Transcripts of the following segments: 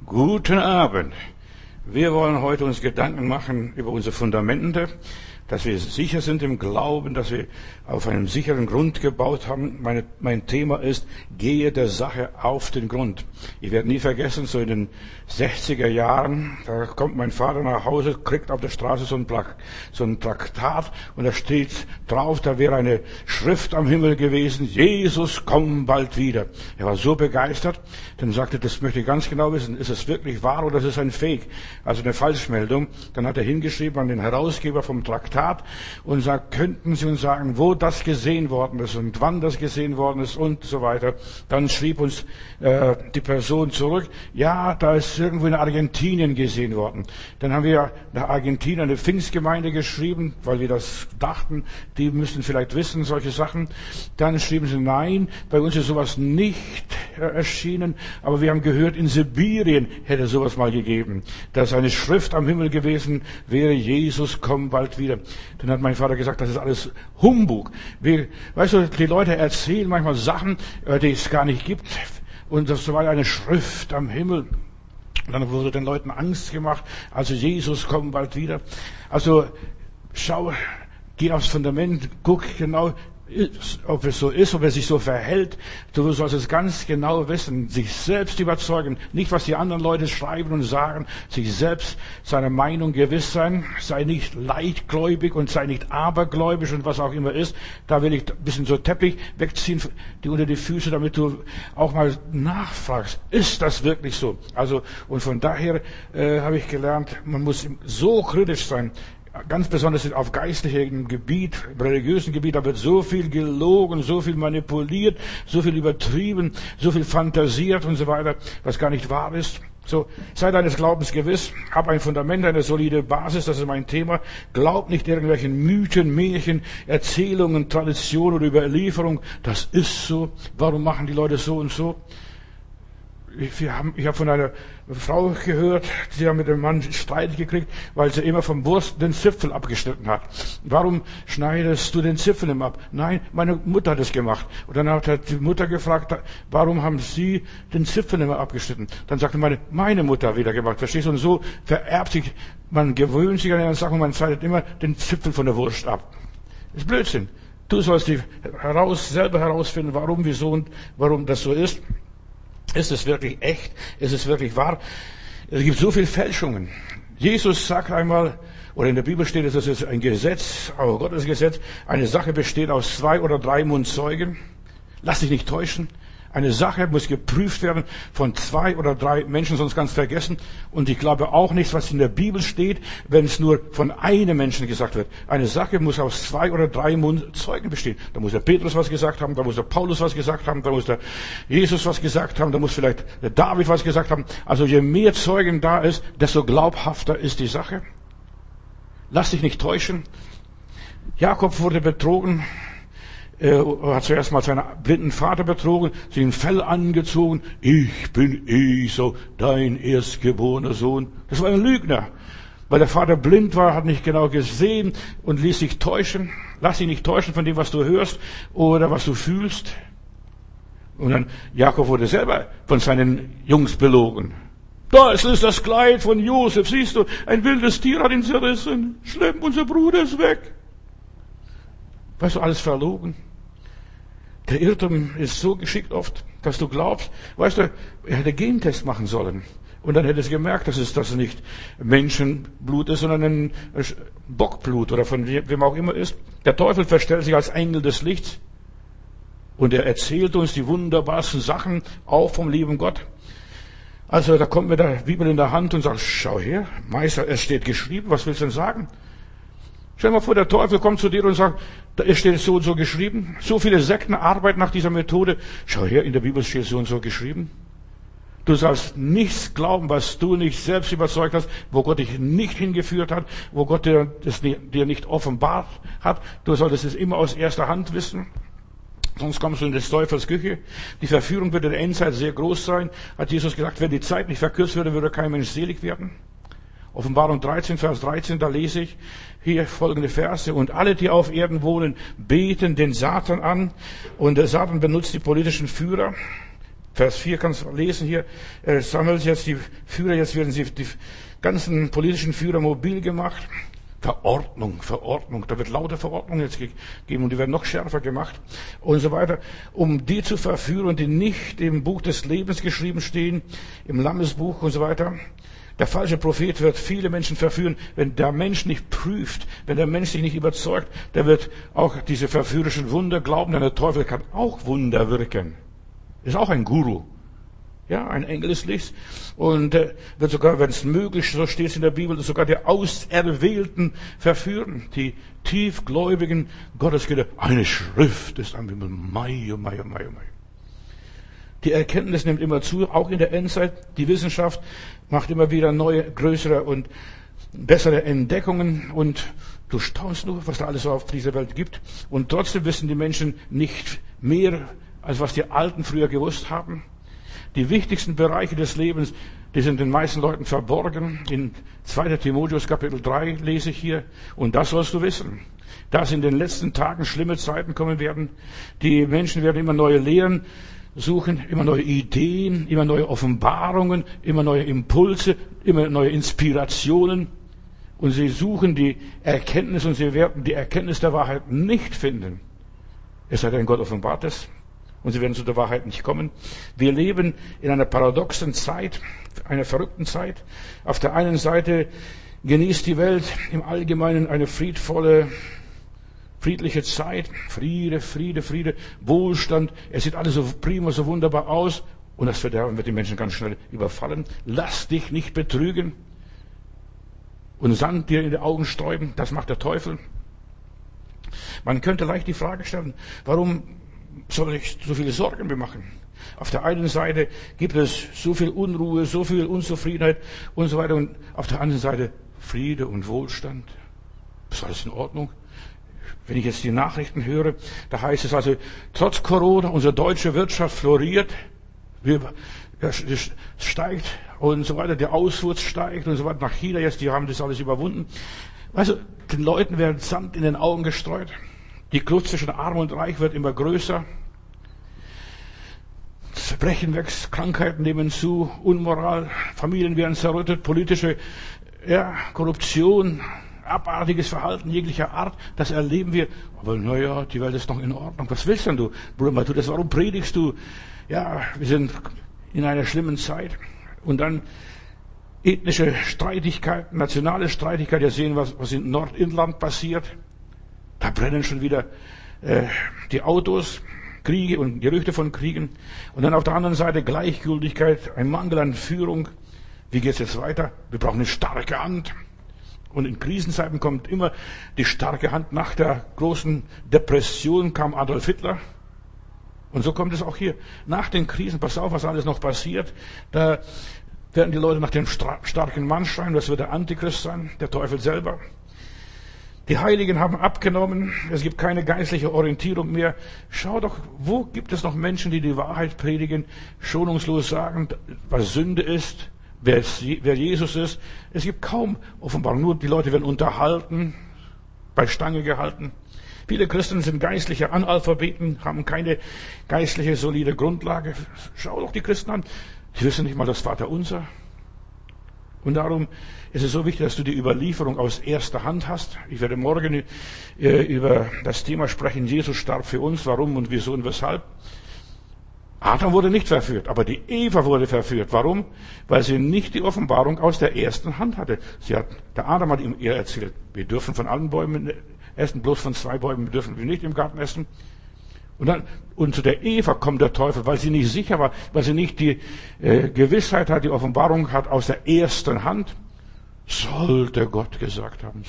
Guten Abend. Wir wollen heute uns Gedanken machen über unsere Fundamente, dass wir sicher sind im Glauben, dass wir auf einem sicheren Grund gebaut haben. Mein Thema ist, gehe der Sache auf den Grund. Ich werde nie vergessen, so in den 60er Jahren, da kommt mein Vater nach Hause, kriegt auf der Straße so ein Traktat und da steht drauf, da wäre eine Schrift am Himmel gewesen, Jesus, komm bald wieder. Er war so begeistert, dann sagte, das möchte ich ganz genau wissen, ist es wirklich wahr oder ist es ein Fake, also eine Falschmeldung. Dann hat er hingeschrieben an den Herausgeber vom Traktat und sagt, könnten Sie uns sagen, wo das gesehen worden ist und wann das gesehen worden ist und so weiter. Dann schrieb uns die Person zurück, ja, da ist irgendwo in Argentinien gesehen worden. Dann haben wir nach Argentinien eine Pfingstgemeinde geschrieben, weil wir das dachten, die müssten vielleicht wissen, solche Sachen. Dann schrieben sie, nein, bei uns ist sowas nicht erschienen, aber wir haben gehört, in Sibirien hätte sowas mal gegeben, dass eine Schrift am Himmel gewesen wäre, Jesus, komm bald wieder. Dann hat mein Vater gesagt, das ist alles Humbug. Weißt du, die Leute erzählen manchmal Sachen, die es gar nicht gibt. Und das war eine Schrift am Himmel. Und dann wurde den Leuten Angst gemacht. Also Jesus, komm bald wieder. Also schau, geh aufs Fundament, guck genau, ob es so ist, ob er sich so verhält. Du sollst es ganz genau wissen, sich selbst überzeugen, nicht was die anderen Leute schreiben und sagen, sich selbst seiner Meinung gewiss sein, sei nicht leichtgläubig und sei nicht abergläubisch und was auch immer ist. Da will ich ein bisschen so Teppich wegziehen, die unter die Füße, damit du auch mal nachfragst, ist das wirklich so? Also, und von daher habe ich gelernt, man muss so kritisch sein. Ganz besonders auf geistlichem Gebiet, religiösen Gebiet, da wird so viel gelogen, so viel manipuliert, so viel übertrieben, so viel fantasiert und so weiter, was gar nicht wahr ist. So, sei deines Glaubens gewiss, hab ein Fundament, eine solide Basis, das ist mein Thema. Glaub nicht irgendwelchen Mythen, Märchen, Erzählungen, Traditionen oder Überlieferung. Das ist so. Warum machen die Leute so und so? Ich habe von einer Frau gehört, die hat mit dem Mann Streit gekriegt, weil sie immer vom Wurst den Zipfel abgeschnitten hat. Warum schneidest du den Zipfel immer ab? Nein, meine Mutter hat es gemacht. Und dann hat die Mutter gefragt, warum haben Sie den Zipfel immer abgeschnitten? Dann sagte meine Mutter wieder gemacht. Verstehst du? Und so vererbt sich, man gewöhnt sich an eine Sache und man schneidet immer den Zipfel von der Wurst ab. Das ist Blödsinn. Du sollst selber herausfinden, warum, wieso und warum das so ist. Ist es wirklich echt? Ist es wirklich wahr? Es gibt so viele Fälschungen. Jesus sagt einmal, oder in der Bibel steht es, das ist ein Gesetz, aber Gottes Gesetz, eine Sache besteht aus 2 oder 3 Mundzeugen. Lass dich nicht täuschen. Eine Sache muss geprüft werden von 2 oder 3 Menschen, sonst ganz vergessen. Und ich glaube auch nicht, was in der Bibel steht, wenn es nur von einem Menschen gesagt wird. Eine Sache muss aus 2 oder 3 Mundzeugen bestehen. Da muss der Petrus was gesagt haben, da muss der Paulus was gesagt haben, da muss der Jesus was gesagt haben, da muss vielleicht der David was gesagt haben. Also je mehr Zeugen da ist, desto glaubhafter ist die Sache. Lass dich nicht täuschen. Jakob wurde betrogen. Er hat zuerst mal seinen blinden Vater betrogen, sich ein Fell angezogen. Ich bin Esau, dein erstgeborener Sohn. Das war ein Lügner. Weil der Vater blind war, hat nicht genau gesehen und ließ sich täuschen. Lass dich nicht täuschen von dem, was du hörst oder was du fühlst. Und dann, Jakob wurde selber von seinen Jungs belogen. Das ist das Kleid von Josef. Siehst du, ein wildes Tier hat ihn zerrissen. Schlimm, unser Bruder ist weg. Weißt du, alles verlogen. Der Irrtum ist so geschickt oft, dass du glaubst, weißt du, er hätte Gentest machen sollen. Und dann hätte es gemerkt, dass es nicht Menschenblut ist, sondern ein Bockblut oder von wem auch immer ist. Der Teufel verstellt sich als Engel des Lichts. Und er erzählt uns die wunderbarsten Sachen, auch vom lieben Gott. Also da kommt mit der Bibel in der Hand und sagt, schau her, Meister, es steht geschrieben, was willst du denn sagen? Stell dir mal vor, der Teufel kommt zu dir und sagt, da steht so und so geschrieben. So viele Sekten arbeiten nach dieser Methode. Schau her, in der Bibel steht so und so geschrieben. Du sollst nichts glauben, was du nicht selbst überzeugt hast, wo Gott dich nicht hingeführt hat, wo Gott dir nicht offenbart hat. Du solltest es immer aus erster Hand wissen. Sonst kommst du in des Teufels Küche. Die Verführung wird in der Endzeit sehr groß sein. Hat Jesus gesagt, wenn die Zeit nicht verkürzt würde, würde kein Mensch selig werden. Offenbarung 13, Vers 13, da lese ich hier folgende Verse. Und alle, die auf Erden wohnen, beten den Satan an. Und der Satan benutzt die politischen Führer. Vers 4 kannst du lesen hier. Sammelt jetzt die Führer, jetzt werden die ganzen politischen Führer mobil gemacht. Verordnung. Da wird lauter Verordnung jetzt gegeben und die werden noch schärfer gemacht und so weiter, um die zu verführen, die nicht im Buch des Lebens geschrieben stehen, im Lammesbuch und so weiter. Der falsche Prophet wird viele Menschen verführen. Wenn der Mensch nicht prüft, wenn der Mensch sich nicht überzeugt, der wird auch diese verführerischen Wunder glauben, denn der Teufel kann auch Wunder wirken. Ist auch ein Guru. Ja, ein Engel des Lichts. Und wird sogar, wenn es möglich, so steht es in der Bibel, sogar die Auserwählten verführen. Die tiefgläubigen Gotteskinder. Eine Schrift ist am Himmel. Mai. Die Erkenntnis nimmt immer zu, auch in der Endzeit. Die Wissenschaft macht immer wieder neue, größere und bessere Entdeckungen. Und du staunst nur, was da alles so auf dieser Welt gibt. Und trotzdem wissen die Menschen nicht mehr, als was die Alten früher gewusst haben. Die wichtigsten Bereiche des Lebens, die sind den meisten Leuten verborgen. In 2. Timotheus Kapitel 3 lese ich hier. Und das sollst du wissen. Dass in den letzten Tagen schlimme Zeiten kommen werden. Die Menschen werden immer neue Lehren suchen, immer neue Ideen, immer neue Offenbarungen, immer neue Impulse, immer neue Inspirationen. Und sie suchen die Erkenntnis und sie werden die Erkenntnis der Wahrheit nicht finden. Es sei denn, Gott offenbart es. Und sie werden zu der Wahrheit nicht kommen. Wir leben in einer paradoxen Zeit, einer verrückten Zeit. Auf der einen Seite genießt die Welt im Allgemeinen eine friedliche Zeit. Friede, Wohlstand. Es sieht alles so prima, so wunderbar aus. Und das Verderben wird die Menschen ganz schnell überfallen. Lass dich nicht betrügen und Sand dir in die Augen sträuben. Das macht der Teufel. Man könnte leicht die Frage stellen, warum soll ich so viele Sorgen mir machen? Auf der einen Seite gibt es so viel Unruhe, so viel Unzufriedenheit und so weiter. Und auf der anderen Seite Friede und Wohlstand. Ist alles in Ordnung? Wenn ich jetzt die Nachrichten höre, da heißt es also, trotz Corona, unsere deutsche Wirtschaft floriert, es steigt und so weiter, der Ausfuhr steigt und so weiter nach China jetzt, die haben das alles überwunden. Also, den Leuten werden Sand in den Augen gestreut. Die Kluft zwischen Arm und Reich wird immer größer. Das Verbrechen wächst, Krankheiten nehmen zu, Unmoral, Familien werden zerrüttet, politische Korruption, abartiges Verhalten jeglicher Art, das erleben wir. Aber naja, die Welt ist noch in Ordnung. Was willst denn du, Bruder Matthäus? Warum predigst du? Ja, wir sind in einer schlimmen Zeit. Und dann ethnische Streitigkeiten, nationale Streitigkeiten. Wir sehen, was in Nordinland passiert. Da brennen schon wieder die Autos, Kriege und Gerüchte von Kriegen. Und dann auf der anderen Seite Gleichgültigkeit, ein Mangel an Führung. Wie geht's jetzt weiter? Wir brauchen eine starke Hand. Und in Krisenzeiten kommt immer die starke Hand. Nach der großen Depression kam Adolf Hitler. Und so kommt es auch hier. Nach den Krisen, pass auf, was alles noch passiert. Da werden die Leute nach dem starken Mann schreien. Das wird der Antichrist sein, der Teufel selber. Die Heiligen haben abgenommen. Es gibt keine geistliche Orientierung mehr. Schau doch, wo gibt es noch Menschen, die die Wahrheit predigen, schonungslos sagen, was Sünde ist, wer Jesus ist. Es gibt kaum Offenbarung. Nur die Leute werden unterhalten, bei Stange gehalten. Viele Christen sind geistliche Analphabeten, haben keine geistliche, solide Grundlage. Schau doch die Christen an. Sie wissen nicht mal das Vaterunser. Und darum ist es so wichtig, dass du die Überlieferung aus erster Hand hast. Ich werde morgen über das Thema sprechen, Jesus starb für uns, warum und wieso und weshalb. Adam wurde nicht verführt, aber die Eva wurde verführt. Warum? Weil sie nicht die Offenbarung aus der ersten Hand hatte. Der Adam hat ihr erzählt, wir dürfen von allen Bäumen essen, bloß von 2 Bäumen dürfen wir nicht im Garten essen. Und zu der Eva kommt der Teufel, weil sie nicht sicher war, weil sie nicht die Gewissheit hat, die Offenbarung hat aus der ersten Hand. Sollte Gott gesagt haben.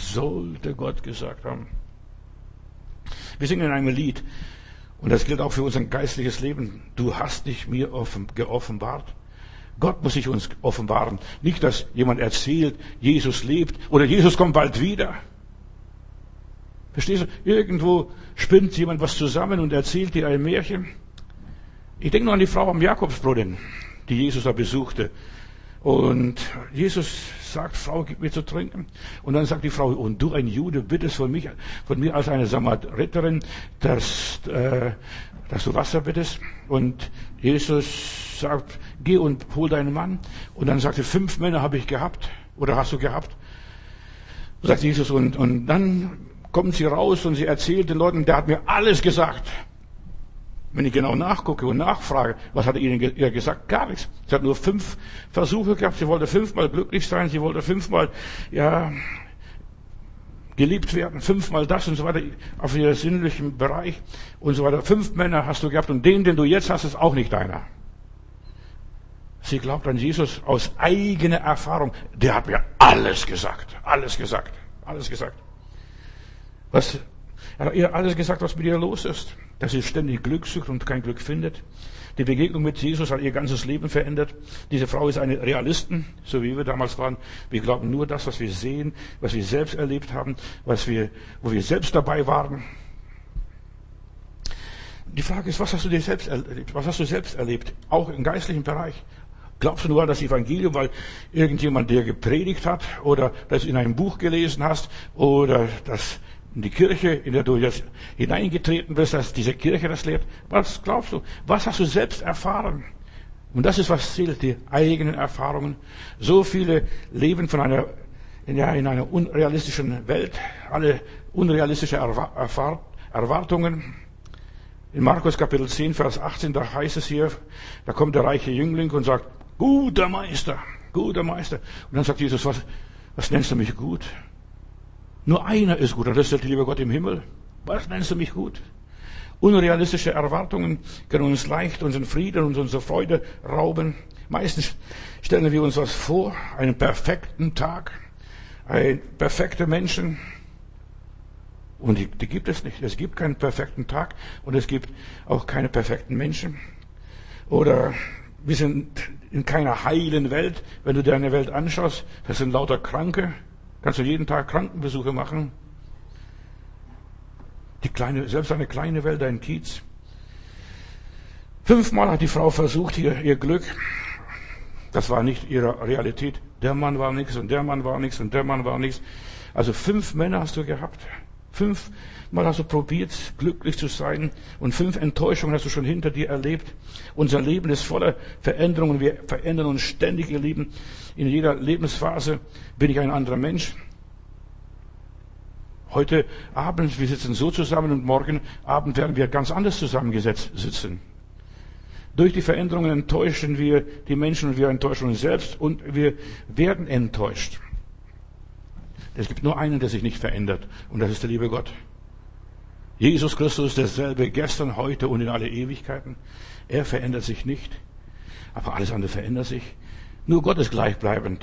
Wir singen in einem Lied, und das gilt auch für unser geistliches Leben. Du hast dich mir geoffenbart. Gott muss sich uns offenbaren. Nicht, dass jemand erzählt, Jesus lebt oder Jesus kommt bald wieder. Verstehst du? Irgendwo spinnt jemand was zusammen und erzählt dir ein Märchen. Ich denke nur an die Frau am Jakobsbrunnen, die Jesus da besuchte. Und Jesus sagt, Frau, gib mir zu trinken. Und dann sagt die Frau, und du, ein Jude, bittest von mir als eine Samariterin, dass du Wasser bittest. Und Jesus sagt, geh und hol deinen Mann. Und dann sagt sie, 5 Männer habe ich gehabt. Oder hast du gehabt? Sagt Jesus. Und dann kommt sie raus und sie erzählt den Leuten, der hat mir alles gesagt. Wenn ich genau nachgucke und nachfrage, was hat er ihr gesagt? Gar nichts. Sie hat nur 5 Versuche gehabt. Sie wollte 5-mal glücklich sein. Sie wollte 5-mal, geliebt werden. 5-mal das und so weiter. Auf ihrem sinnlichen Bereich und so weiter. 5 Männer hast du gehabt und den du jetzt hast, ist auch nicht deiner. Sie glaubt an Jesus aus eigener Erfahrung. Der hat mir alles gesagt. Alles gesagt. Alles gesagt. Er hat ihr alles gesagt, was mit ihr los ist. Dass sie ständig Glück sucht und kein Glück findet. Die Begegnung mit Jesus hat ihr ganzes Leben verändert. Diese Frau ist eine Realistin, so wie wir damals waren. Wir glauben nur das, was wir sehen, was wir selbst erlebt haben, wo wir selbst dabei waren. Die Frage ist, was hast du dir selbst erlebt? Was hast du selbst erlebt? Auch im geistlichen Bereich. Glaubst du nur an das Evangelium, weil irgendjemand dir gepredigt hat oder das in einem Buch gelesen hast oder das in die Kirche, in der du jetzt hineingetreten bist, dass diese Kirche das lehrt? Was glaubst du? Was hast du selbst erfahren? Und das ist, was zählt, die eigenen Erfahrungen. So viele leben in einer unrealistischen Welt, alle unrealistische Erwartungen. In Markus Kapitel 10, Vers 18, da heißt es hier, da kommt der reiche Jüngling und sagt, guter Meister, guter Meister. Und dann sagt Jesus, was nennst du mich gut? Nur einer ist gut, und das ist der liebe Gott im Himmel. Was nennst du mich gut? Unrealistische Erwartungen können uns leicht unseren Frieden und unsere Freude rauben. Meistens stellen wir uns was vor, einen perfekten Tag, perfekte Menschen. Und die gibt es nicht. Es gibt keinen perfekten Tag und es gibt auch keine perfekten Menschen. Oder wir sind in keiner heilen Welt. Wenn du deine Welt anschaust, das sind lauter Kranke. Kannst du jeden Tag Krankenbesuche machen. Selbst eine kleine Welt, ein Kiez. 5-mal hat die Frau versucht, ihr Glück. Das war nicht ihre Realität. Der Mann war nichts und der Mann war nichts und der Mann war nichts. Also 5 Männer hast du gehabt. 5-mal hast du probiert, glücklich zu sein. Und 5 Enttäuschungen hast du schon hinter dir erlebt. Unser Leben ist voller Veränderungen. Wir verändern uns ständig, ihr Lieben. In jeder Lebensphase bin ich ein anderer Mensch. Heute Abend, wir sitzen so zusammen und morgen Abend werden wir ganz anders zusammengesetzt sitzen. Durch die Veränderungen enttäuschen wir die Menschen und wir enttäuschen uns selbst und wir werden enttäuscht. Es gibt nur einen, der sich nicht verändert, und das ist der liebe Gott. Jesus Christus ist derselbe gestern, heute und in alle Ewigkeiten. Er verändert sich nicht, aber alles andere verändert sich. Nur Gott ist gleichbleibend.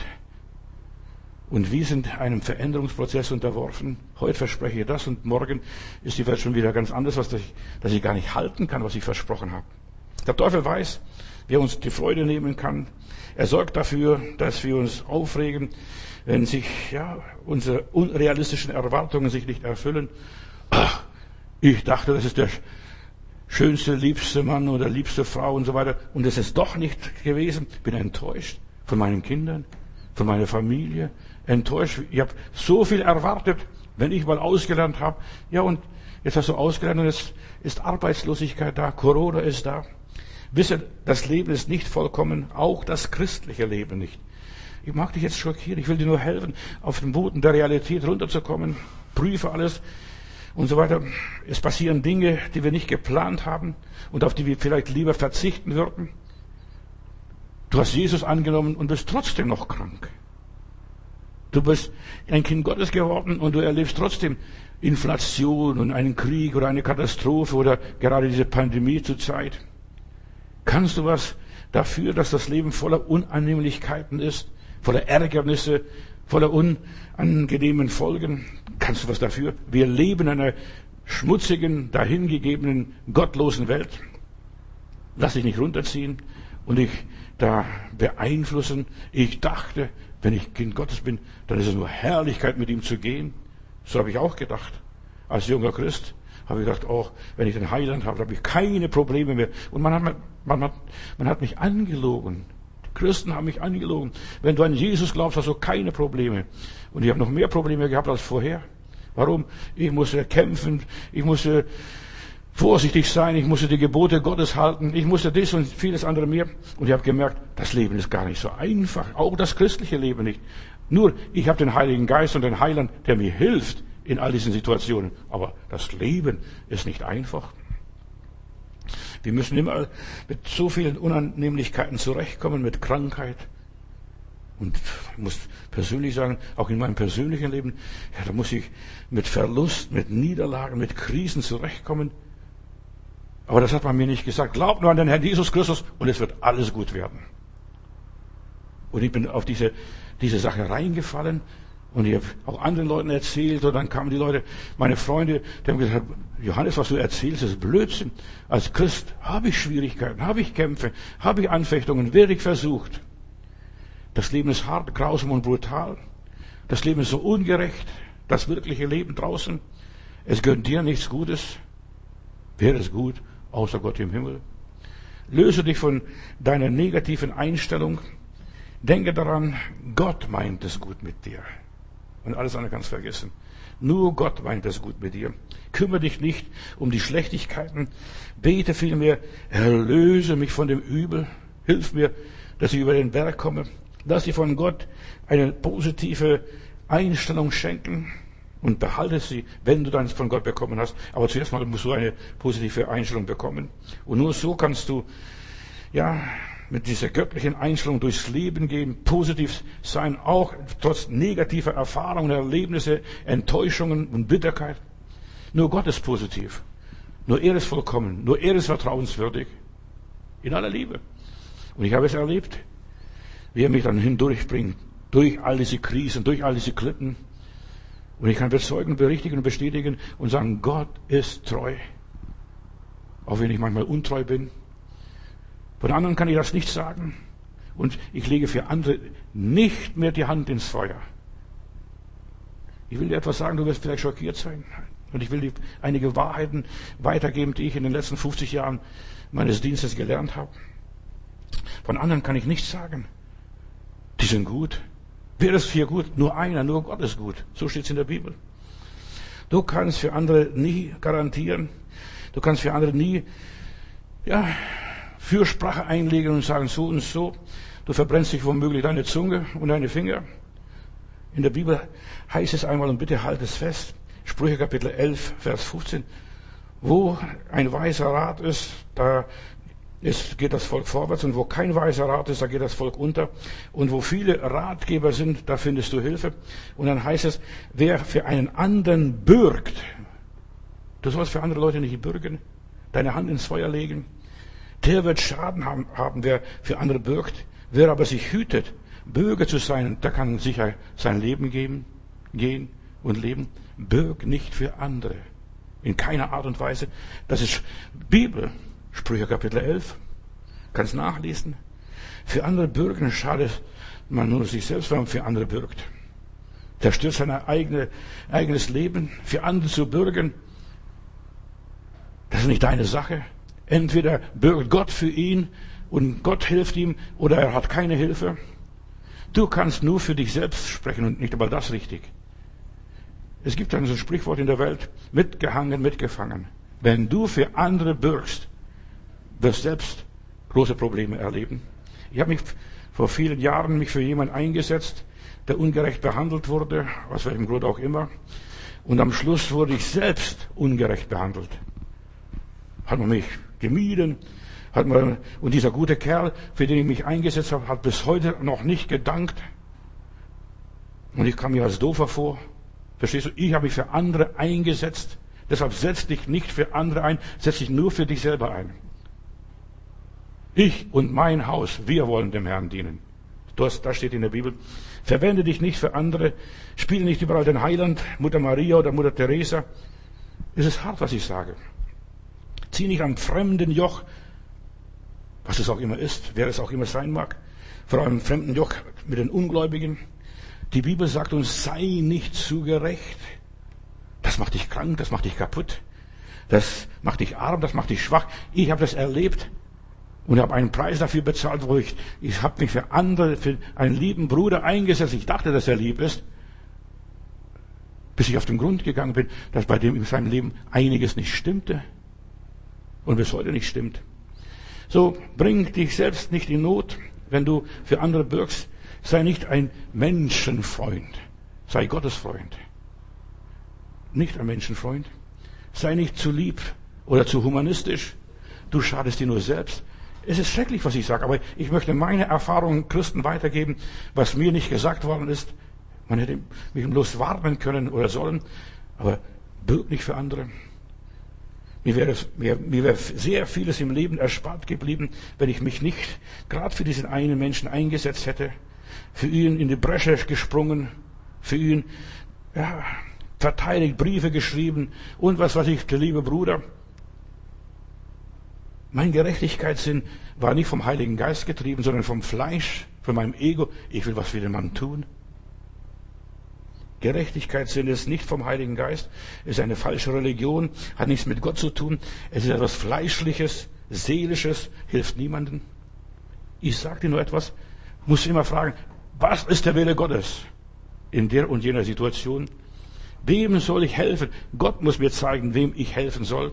Und wir sind einem Veränderungsprozess unterworfen. Heute verspreche ich das und morgen ist die Welt schon wieder ganz anders, dass ich gar nicht halten kann, was ich versprochen habe. Der Teufel weiß, wer uns die Freude nehmen kann. Er sorgt dafür, dass wir uns aufregen, wenn sich unsere unrealistischen Erwartungen sich nicht erfüllen. Ach, ich dachte, das ist der schönste, liebste Mann oder liebste Frau und so weiter. Und es ist doch nicht gewesen. Bin enttäuscht von meinen Kindern, von meiner Familie. Enttäuscht. Ich habe so viel erwartet, wenn ich mal ausgelernt habe. Ja, und jetzt hast du ausgelernt und jetzt ist Arbeitslosigkeit da, Corona ist da. Wisse, das Leben ist nicht vollkommen, auch das christliche Leben nicht. Ich mag dich jetzt schockieren, ich will dir nur helfen, auf den Boden der Realität runterzukommen. Prüfe alles und so weiter. Es passieren Dinge, die wir nicht geplant haben und auf die wir vielleicht lieber verzichten würden. Du hast Jesus angenommen und bist trotzdem noch krank. Du bist ein Kind Gottes geworden und du erlebst trotzdem Inflation und einen Krieg oder eine Katastrophe oder gerade diese Pandemie zur Zeit. Kannst du was dafür, dass das Leben voller Unannehmlichkeiten ist, voller Ärgernisse, voller unangenehmen Folgen? Kannst du was dafür? Wir leben in einer schmutzigen, dahingegebenen, gottlosen Welt. Lass dich nicht runterziehen und dich da beeinflussen. Ich dachte, wenn ich Kind Gottes bin, dann ist es nur Herrlichkeit, mit ihm zu gehen. So habe ich auch gedacht. Als junger Christ habe ich gedacht, oh, wenn ich den Heiland habe, habe ich keine Probleme mehr. Und man hat mich angelogen. Christen haben mich angelogen. Wenn du an Jesus glaubst, hast du keine Probleme. Und ich habe noch mehr Probleme gehabt als vorher. Warum? Ich musste kämpfen, ich musste vorsichtig sein, ich musste die Gebote Gottes halten, ich musste das und vieles andere mehr. Und ich habe gemerkt, das Leben ist gar nicht so einfach. Auch das christliche Leben nicht. Nur, ich habe den Heiligen Geist und den Heiland, der mir hilft in all diesen Situationen. Aber das Leben ist nicht einfach. Wir müssen immer mit so vielen Unannehmlichkeiten zurechtkommen, mit Krankheit. Und ich muss persönlich sagen, auch in meinem persönlichen Leben, ja, da muss ich mit Verlust, mit Niederlagen, mit Krisen zurechtkommen. Aber das hat man mir nicht gesagt. Glaub nur an den Herrn Jesus Christus und es wird alles gut werden. Und ich bin auf diese Sache reingefallen und ich habe auch anderen Leuten erzählt und dann kamen die Leute, meine Freunde, die haben gesagt, Johannes, was du erzählst, ist Blödsinn. Als Christ habe ich Schwierigkeiten, habe ich Kämpfe, habe ich Anfechtungen, werde ich versucht. Das Leben ist hart, grausam und brutal. Das Leben ist so ungerecht, das wirkliche Leben draußen. Es gönnt dir nichts Gutes. Wäre es gut, außer Gott im Himmel? Löse dich von deiner negativen Einstellung. Denke daran, Gott meint es gut mit dir. Und alles andere kannst du vergessen. Nur Gott meint es gut mit dir. Kümmere dich nicht um die Schlechtigkeiten. Bete vielmehr, erlöse mich von dem Übel. Hilf mir, dass ich über den Berg komme. Lass dir von Gott eine positive Einstellung schenken und behalte sie, wenn du dann von Gott bekommen hast. Aber zuerst mal musst du eine positive Einstellung bekommen. Und nur so kannst du, mit dieser göttlichen Einstellung durchs Leben gehen, positiv sein, auch trotz negativer Erfahrungen, Erlebnisse, Enttäuschungen und Bitterkeit. Nur Gott ist positiv. Nur er ist vollkommen. Nur er ist vertrauenswürdig. In aller Liebe. Und ich habe es erlebt, wie er mich dann hindurchbringt. Durch all diese Krisen, durch all diese Klippen. Und ich kann bezeugen, berichtigen und bestätigen und sagen, Gott ist treu. Auch wenn ich manchmal untreu bin. Von anderen kann ich das nicht sagen. Und ich lege für andere nicht mehr die Hand ins Feuer. Ich will dir etwas sagen, du wirst vielleicht schockiert sein. Und ich will dir einige Wahrheiten weitergeben, die ich in den letzten 50 Jahren meines Dienstes gelernt habe. Von anderen kann ich nichts sagen. Die sind gut. Wer ist hier gut? Nur einer, nur Gott ist gut. So steht es in der Bibel. Du kannst für andere nie garantieren. Du kannst für andere nie, Fürsprache einlegen und sagen so und so. Du verbrennst dich womöglich deine Zunge und deine Finger. In der Bibel heißt es einmal, und bitte halt es fest, Sprüche Kapitel 11, Vers 15, wo ein weiser Rat ist, geht das Volk vorwärts, und wo kein weiser Rat ist, da geht das Volk unter. Und wo viele Ratgeber sind, da findest du Hilfe. Und dann heißt es, wer für einen anderen bürgt, du sollst für andere Leute nicht bürgen, deine Hand ins Feuer legen, der wird Schaden haben, wer für andere bürgt. Wer aber sich hütet, Bürger zu sein, der kann sicher sein Leben gehen und leben. Bürg nicht für andere. In keiner Art und Weise. Das ist Bibel. Sprüche Kapitel 11. Kannst nachlesen. Für andere bürgen schadet man nur sich selbst, wenn man für andere bürgt. Zerstört sein eigenes Leben. Für andere zu bürgen, das ist nicht deine Sache. Entweder bürgt Gott für ihn und Gott hilft ihm, oder er hat keine Hilfe. Du kannst nur für dich selbst sprechen und nicht über das richtig. Es gibt ein Sprichwort in der Welt, mitgehangen, mitgefangen. Wenn du für andere bürgst, wirst du selbst große Probleme erleben. Ich habe mich vor vielen Jahren für jemanden eingesetzt, der ungerecht behandelt wurde, aus welchem Grund auch immer. Und am Schluss wurde ich selbst ungerecht behandelt. Hat man mich gemieden, und dieser gute Kerl, für den ich mich eingesetzt habe, hat bis heute noch nicht gedankt. Und ich kam mir als Doofer vor. Verstehst du? Ich habe mich für andere eingesetzt. Deshalb setz dich nicht für andere ein, setz dich nur für dich selber ein. Ich und mein Haus, wir wollen dem Herrn dienen. Das steht in der Bibel. Verwende dich nicht für andere. Spiele nicht überall den Heiland, Mutter Maria oder Mutter Teresa. Es ist hart, was ich sage. Zieh nicht am fremden Joch, was es auch immer ist, wer es auch immer sein mag, vor allem fremden Joch mit den Ungläubigen. Die Bibel sagt uns, sei nicht zu gerecht. Das macht dich krank, das macht dich kaputt, das macht dich arm, das macht dich schwach. Ich habe das erlebt. Und ich habe einen Preis dafür bezahlt, wo ich habe mich für andere, für einen lieben Bruder eingesetzt. Ich dachte, dass er lieb ist, bis ich auf den Grund gegangen bin, dass bei dem in seinem Leben einiges nicht stimmte und bis heute nicht stimmt. So, bring dich selbst nicht in Not, wenn du für andere bürgst. Sei nicht ein Menschenfreund, sei Gottes Freund. Nicht ein Menschenfreund. Sei nicht zu lieb oder zu humanistisch. Du schadest dir nur selbst. Es ist schrecklich, was ich sage, aber ich möchte meine Erfahrungen Christen weitergeben, was mir nicht gesagt worden ist. Man hätte mich bloß warnen können oder sollen, aber bürg nicht für andere. Mir wäre sehr vieles im Leben erspart geblieben, wenn ich mich nicht gerade für diesen einen Menschen eingesetzt hätte, für ihn in die Bresche gesprungen, für ihn verteidigt, Briefe geschrieben und was weiß ich, der liebe Bruder. Mein Gerechtigkeitssinn war nicht vom Heiligen Geist getrieben, sondern vom Fleisch, von meinem Ego. Ich will was für den Mann tun. Gerechtigkeitssinn ist nicht vom Heiligen Geist, ist eine falsche Religion, hat nichts mit Gott zu tun. Es ist etwas Fleischliches, Seelisches, hilft niemandem. Ich sage dir nur etwas, muss immer fragen, was ist der Wille Gottes in der und jener Situation? Wem soll ich helfen? Gott muss mir zeigen, wem ich helfen soll.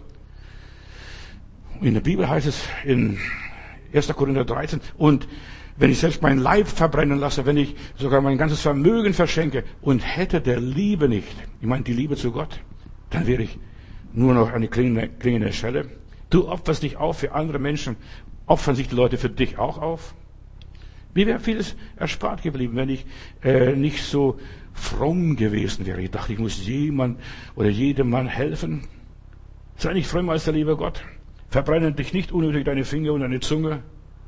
In der Bibel heißt es in 1. Korinther 13, und wenn ich selbst meinen Leib verbrennen lasse, wenn ich sogar mein ganzes Vermögen verschenke und hätte der Liebe nicht, ich meine die Liebe zu Gott, dann wäre ich nur noch eine klingende Schelle. Du opferst dich auf für andere Menschen, opfern sich die Leute für dich auch auf. Mir wäre vieles erspart geblieben, wenn ich nicht so fromm gewesen wäre. Ich dachte, ich muss jemand oder jedem Mann helfen. Sei nicht frömmer als der liebe Gott. Verbrenne dich nicht unnötig deine Finger und deine Zunge.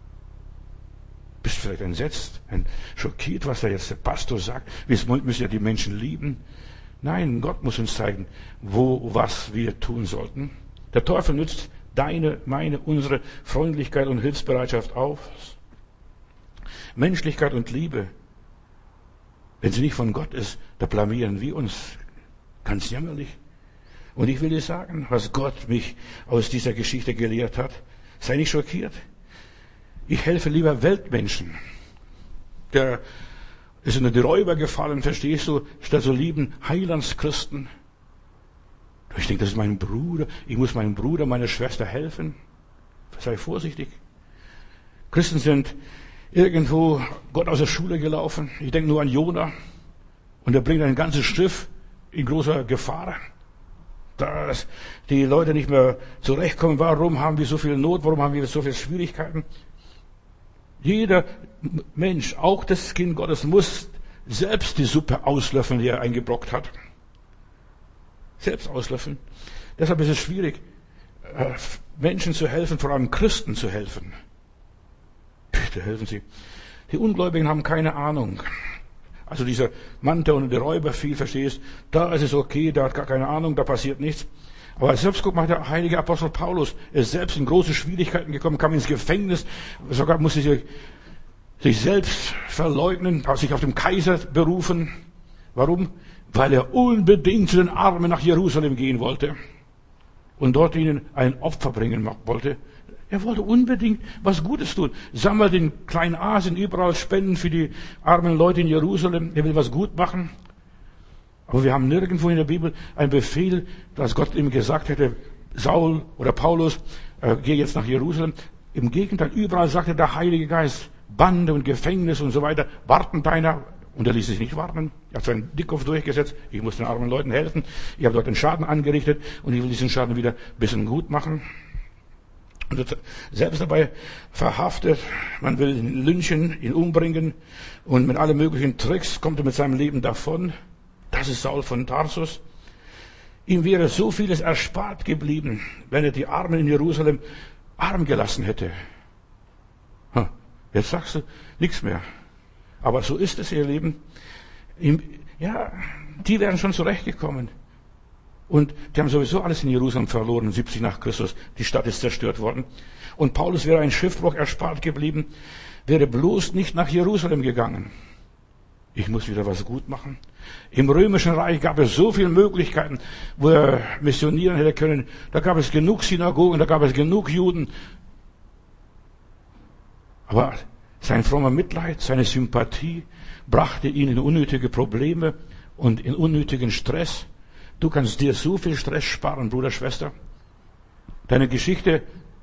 Bist vielleicht entsetzt, schockiert, was da jetzt der Pastor sagt. Wir müssen ja die Menschen lieben. Nein, Gott muss uns zeigen, was wir tun sollten. Der Teufel nützt deine, meine, unsere Freundlichkeit und Hilfsbereitschaft aus. Menschlichkeit und Liebe, wenn sie nicht von Gott ist, da blamieren wir uns. Ganz jämmerlich. Und ich will dir sagen, was Gott mich aus dieser Geschichte gelehrt hat. Sei nicht schockiert. Ich helfe lieber Weltmenschen. Der ist unter die Räuber gefallen, verstehst du, statt so lieben Heilandschristen. Ich denke, das ist mein Bruder. Ich muss meinem Bruder, meiner Schwester helfen. Sei vorsichtig. Christen sind irgendwo Gott aus der Schule gelaufen. Ich denke nur an Jona. Und er bringt ein ganzes Schiff in großer Gefahr. Dass die Leute nicht mehr zurechtkommen. Warum haben wir so viel Not? Warum haben wir so viele Schwierigkeiten? Jeder Mensch, auch das Kind Gottes, muss selbst die Suppe auslöffeln, die er eingebrockt hat. Selbst auslöffeln. Deshalb ist es schwierig, Menschen zu helfen, vor allem Christen zu helfen. Bitte helfen Sie. Die Ungläubigen haben keine Ahnung. Also dieser Mann, der unter die Räuber fiel, verstehst, da ist es okay, der hat gar keine Ahnung, da passiert nichts. Aber selbst guck mal, der heilige Apostel Paulus ist selbst in große Schwierigkeiten gekommen, kam ins Gefängnis, sogar musste sich selbst verleugnen, sich auf den Kaiser berufen. Warum? Weil er unbedingt zu den Armen nach Jerusalem gehen wollte und dort ihnen ein Opfer bringen wollte. Er wollte unbedingt was Gutes tun. Sammelt in Kleinasien überall Spenden für die armen Leute in Jerusalem. Er will was gut machen. Aber wir haben nirgendwo in der Bibel einen Befehl, dass Gott ihm gesagt hätte, Saul oder Paulus, geh jetzt nach Jerusalem. Im Gegenteil, überall sagte der Heilige Geist, Bande und Gefängnis und so weiter, warten deiner. Und er ließ sich nicht warten. Er hat seinen Dickkopf durchgesetzt. Ich muss den armen Leuten helfen. Ich habe dort den Schaden angerichtet und ich will diesen Schaden wieder ein bisschen gut machen. Und wird selbst dabei verhaftet. Man will ihn lynchen, ihn umbringen. Und mit allen möglichen Tricks kommt er mit seinem Leben davon. Das ist Saul von Tarsus. Ihm wäre so vieles erspart geblieben, wenn er die Armen in Jerusalem arm gelassen hätte. Jetzt sagst du nichts mehr. Aber so ist es, ihr Lieben. Ja, die wären schon zurechtgekommen. Und die haben sowieso alles in Jerusalem verloren, 70 nach Christus. Die Stadt ist zerstört worden. Und Paulus wäre ein Schiffbruch erspart geblieben, wäre bloß nicht nach Jerusalem gegangen. Ich muss wieder was gut machen. Im Römischen Reich gab es so viele Möglichkeiten, wo er missionieren hätte können. Da gab es genug Synagogen, da gab es genug Juden. Aber sein frommer Mitleid, seine Sympathie brachte ihn in unnötige Probleme und in unnötigen Stress. Du kannst dir so viel Stress sparen, Bruder, Schwester. Deine Geschichte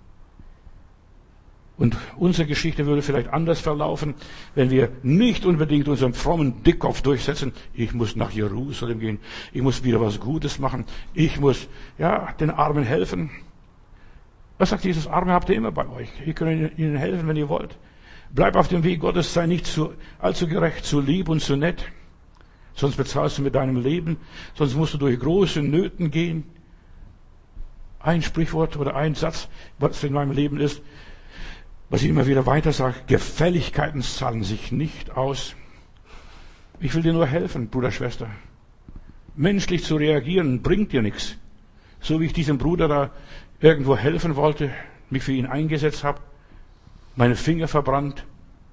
und unsere Geschichte würde vielleicht anders verlaufen, wenn wir nicht unbedingt unseren frommen Dickkopf durchsetzen. Ich muss nach Jerusalem gehen. Ich muss wieder was Gutes machen. Ich muss, den Armen helfen. Was sagt Jesus? Arme habt ihr immer bei euch. Ihr könnt ihnen helfen, wenn ihr wollt. Bleib auf dem Weg Gottes, sei nicht allzu gerecht, zu lieb und zu nett. Sonst bezahlst du mit deinem Leben. Sonst musst du durch große Nöten gehen. Ein Sprichwort oder ein Satz, was in meinem Leben ist, was ich immer wieder weiter sage: Gefälligkeiten zahlen sich nicht aus. Ich will dir nur helfen, Bruder, Schwester. Menschlich zu reagieren bringt dir nichts. So wie ich diesem Bruder da irgendwo helfen wollte, mich für ihn eingesetzt habe, meine Finger verbrannt.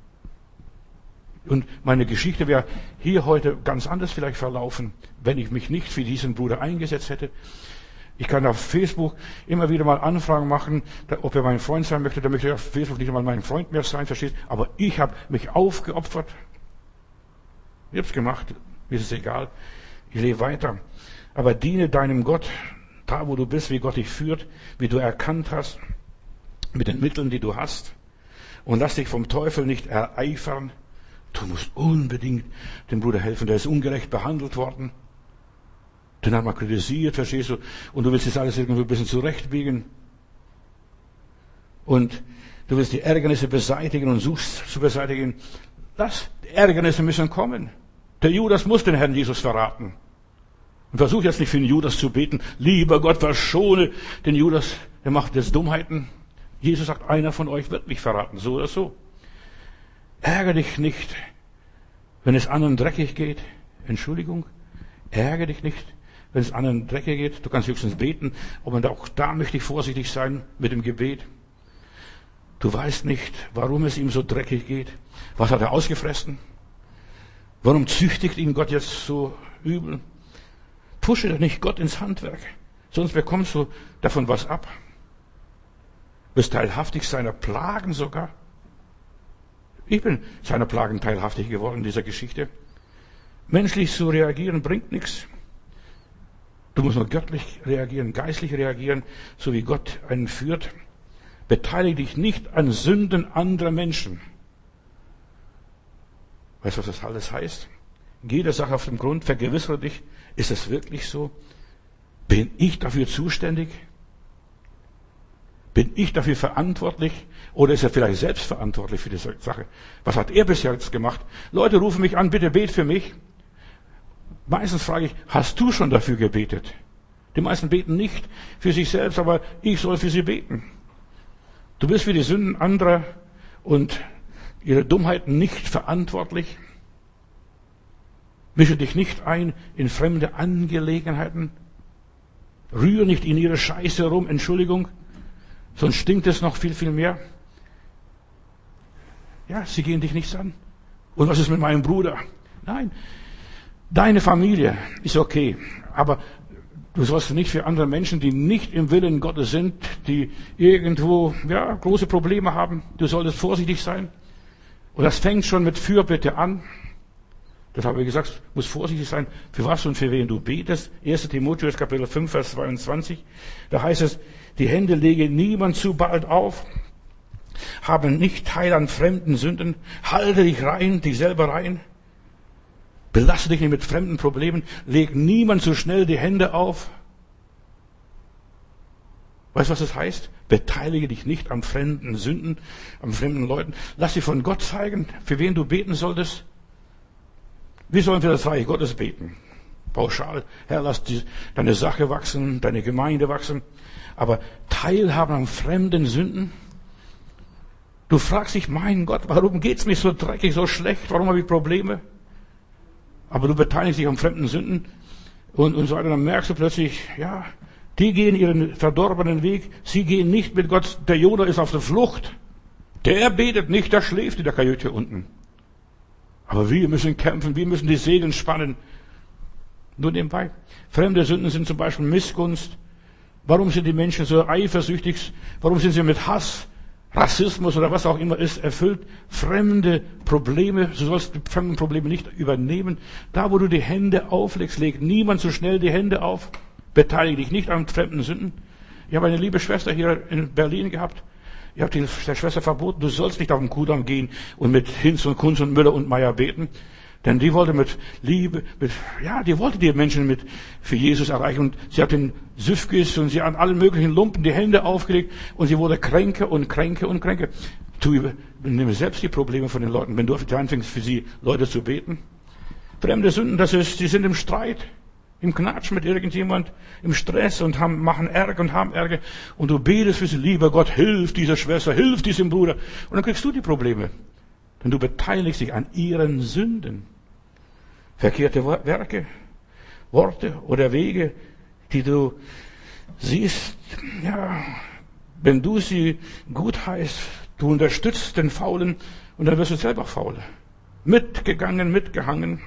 Und meine Geschichte wäre hier heute ganz anders vielleicht verlaufen, wenn ich mich nicht für diesen Bruder eingesetzt hätte. Ich kann auf Facebook immer wieder mal Anfragen machen, ob er mein Freund sein möchte. Da möchte er auf Facebook nicht einmal mein Freund mehr sein, versteht? Aber ich habe mich aufgeopfert. Ich habe es gemacht. Mir ist es egal. Ich lebe weiter. Aber diene deinem Gott, da wo du bist, wie Gott dich führt, wie du erkannt hast, mit den Mitteln, die du hast. Und lass dich vom Teufel nicht ereifern. Du musst unbedingt dem Bruder helfen. Der ist ungerecht behandelt worden. Den hat man kritisiert, verstehst du? Und du willst das alles irgendwie ein bisschen zurechtbiegen. Und du willst die Ärgernisse beseitigen und suchst zu beseitigen. Die Ärgernisse müssen kommen. Der Judas muss den Herrn Jesus verraten. Und versuch jetzt nicht für den Judas zu beten. Lieber Gott, verschone den Judas, der macht jetzt Dummheiten. Jesus sagt, einer von euch wird mich verraten, so oder so. Ärgere dich nicht, wenn es anderen dreckig geht. Entschuldigung. Ärgere dich nicht, wenn es anderen dreckig geht. Du kannst höchstens beten, aber auch da möchte ich vorsichtig sein mit dem Gebet. Du weißt nicht, warum es ihm so dreckig geht. Was hat er ausgefressen? Warum züchtigt ihn Gott jetzt so übel? Pushe doch nicht Gott ins Handwerk, sonst bekommst du davon was ab. Bist teilhaftig seiner Plagen sogar. Ich bin seiner Plagen teilhaftig geworden in dieser Geschichte. Menschlich zu reagieren bringt nichts. Du musst nur göttlich reagieren, geistlich reagieren, so wie Gott einen führt. Beteilige dich nicht an Sünden anderer Menschen. Weißt du, was das alles heißt? Geh der Sache auf den Grund, vergewissere dich, ist es wirklich so? Bin ich dafür zuständig? Bin ich dafür verantwortlich? Oder ist er vielleicht selbst verantwortlich für diese Sache? Was hat er bisher jetzt gemacht? Leute rufen mich an, bitte bet für mich. Meistens frage ich, hast du schon dafür gebetet? Die meisten beten nicht für sich selbst, aber ich soll für sie beten. Du bist für die Sünden anderer und ihre Dummheiten nicht verantwortlich. Mische dich nicht ein in fremde Angelegenheiten. Rühre nicht in ihre Scheiße rum, Entschuldigung, sonst stinkt es noch viel, viel mehr. Ja, sie gehen dich nichts an. Und was ist mit meinem Bruder? Nein, deine Familie ist okay, aber du sollst nicht für andere Menschen, die nicht im Willen Gottes sind, die irgendwo große Probleme haben, du solltest vorsichtig sein. Und das fängt schon mit Fürbitte an. Das habe ich gesagt, muss vorsichtig sein, für was und für wen du betest. 1. Timotheus Kapitel 5, Vers 22. Da heißt es, die Hände lege niemand zu bald auf, habe nicht teil an fremden Sünden, halte dich rein, dich selber rein, belasse dich nicht mit fremden Problemen, leg niemand zu schnell die Hände auf. Weißt du, was das heißt? Beteilige dich nicht an fremden Sünden, an fremden Leuten. Lass dich von Gott zeigen, für wen du beten solltest. Wir sollen für das Reich Gottes beten. Pauschal. Herr, lass deine Sache wachsen, deine Gemeinde wachsen. Aber teilhaben an fremden Sünden? Du fragst dich, mein Gott, warum geht's mir so dreckig, so schlecht? Warum habe ich Probleme? Aber du beteiligst dich an fremden Sünden und so weiter. Dann merkst du plötzlich, die gehen ihren verdorbenen Weg. Sie gehen nicht mit Gott. Der Jonah ist auf der Flucht. Der betet nicht, der schläft in der Kajüte unten. Aber wir müssen kämpfen, wir müssen die Segel spannen. Nur nebenbei. Fremde Sünden sind zum Beispiel Missgunst. Warum sind die Menschen so eifersüchtig? Warum sind sie mit Hass Rassismus oder was auch immer ist, erfüllt fremde Probleme. Du sollst die fremden Probleme nicht übernehmen. Da, wo du die Hände auflegst, leg niemand so schnell die Hände auf. Beteilige dich nicht an fremden Sünden. Ich habe eine liebe Schwester hier in Berlin gehabt. Ich habe der Schwester verboten, du sollst nicht auf den Kudamm gehen und mit Hinz und Kunz und Müller und Meier beten. Denn die wollte mit Liebe, die wollte die Menschen für Jesus erreichen. Und sie hat den Süfkis und sie hat allen möglichen Lumpen die Hände aufgelegt und sie wurde kränker und kränker und kränker. Du nimm selbst die Probleme von den Leuten, wenn du anfängst, für sie Leute zu beten. Fremde Sünden, die sind im Streit, im Knatsch mit irgendjemand, im Stress und machen Ärger und haben Ärger. Und du betest für sie, lieber Gott, hilf dieser Schwester, hilf diesem Bruder. Und dann kriegst du die Probleme. Denn du beteiligst dich an ihren Sünden. Verkehrte Werke, Worte oder Wege, die du siehst, wenn du sie gut heißt, du unterstützt den Faulen und dann wirst du selber faul. Mitgegangen, mitgehangen.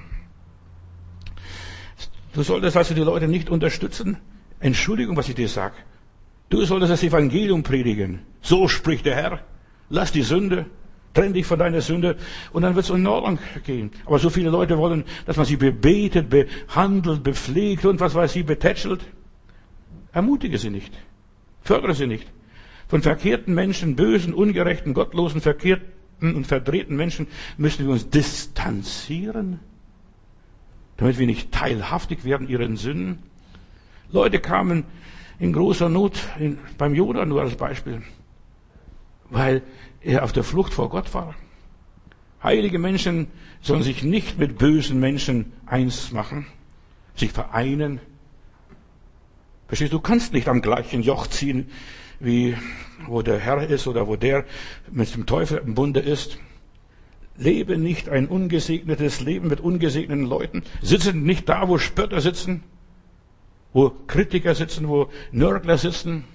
Du solltest also die Leute nicht unterstützen. Entschuldigung, was ich dir sage. Du solltest das Evangelium predigen. So spricht der Herr. Lass die Sünde. Trenn dich von deiner Sünde und dann wird es in Ordnung gehen. Aber so viele Leute wollen, dass man sie bebetet, behandelt, bepflegt und was weiß ich, betätschelt. Ermutige sie nicht. Fördere sie nicht. Von verkehrten Menschen, bösen, ungerechten, gottlosen, verkehrten und verdrehten Menschen müssen wir uns distanzieren, damit wir nicht teilhaftig werden ihren Sünden. Leute kamen in großer Not, beim Jonah nur als Beispiel, weil er auf der Flucht vor Gott war. Heilige Menschen sollen sich nicht mit bösen Menschen eins machen, sich vereinen. Verstehst du, du kannst nicht am gleichen Joch ziehen, wie wo der Herr ist oder wo der mit dem Teufel im Bunde ist. Lebe nicht ein ungesegnetes Leben mit ungesegneten Leuten. Sitze nicht da, wo Spötter sitzen, wo Kritiker sitzen, wo Nörgler sitzen.